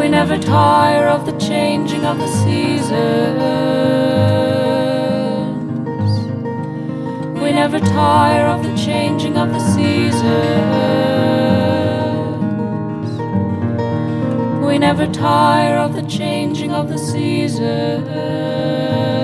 We never tire of the changing of the seasons. We never tire of the changing of the seasons. We never tire of the changing of the seasons.